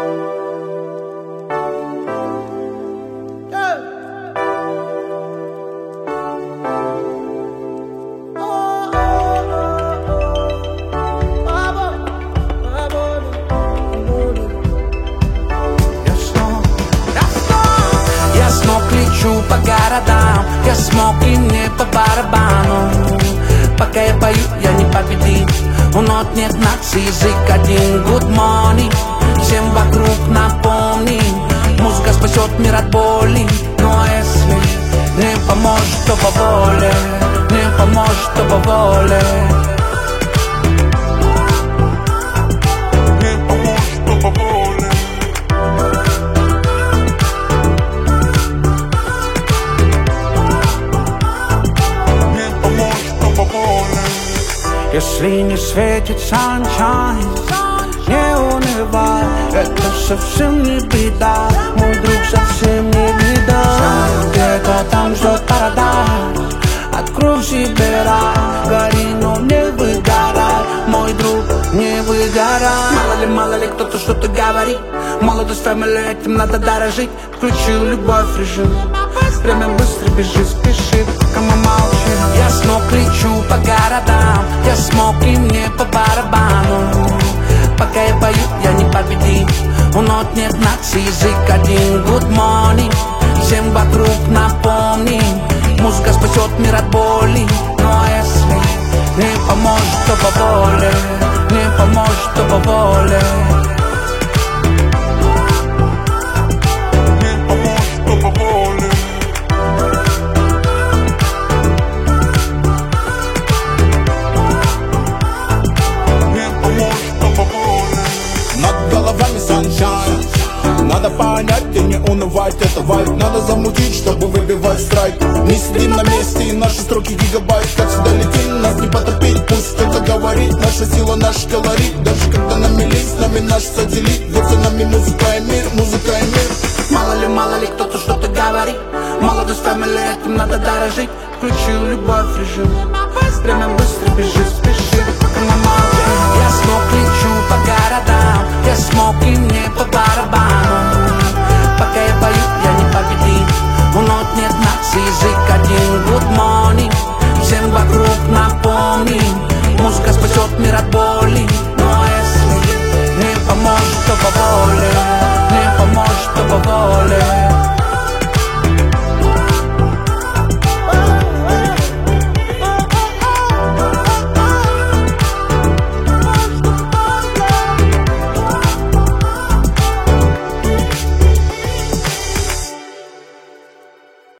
Лечу по городам, я смог и мне по барабану. Пока я пою, я не победим. У нот нет нации, язык один. Good morning, всем вокруг напомни. Музыка спасет мир от боли. Но если не поможет, то по воле. Не поможет, то по воле. Если не светит sunshine, не унывай, это совсем не беда, мой друг, совсем не беда. Знаю, где-то там ждет парадайз, открой себе рай, гори, но не выгорай, мой друг, не выгорай. Мало ли кто-то что-то говорит, молодость, family, этим надо дорожить. Включил любовь в режим, время быстро бежит, спешит, пока мы молчим. Я смог, лечу по городам, я смог и мне по барабану. Пока я пою, я не победим. У нот нет нации, язык один. Good morning, всем вокруг напомни. Музыка спасет мир от боли. Но если не поможет, то по воле. Не поможет, то по воле. Надо понять и не унывать, это вайб. Надо замутить, чтобы выбивать страйк. Не сидим на месте, и наши строки гигабайт. Как всегда летим, нас не потопить. Пусть кто-то говорит, наша сила, наш колорит. Даже когда намелись, с нами наш сателлит. Ведь за нами музыка и мир, музыка и мир. Мало ли кто-то что-то говорит. Молодость, family, этим надо дорожить. Включил любовь в режим, время быстро бежит, спешит, пока мы молчим. Я смог, лечу по городам, я смог и мне по барабану. Пока я пою, я не победим. У нот нет нации, язык один. Good morning, всем вокруг напомни. Музыка спасет мир от боли. Но если не поможет, то по воле. Не поможет, то по воле.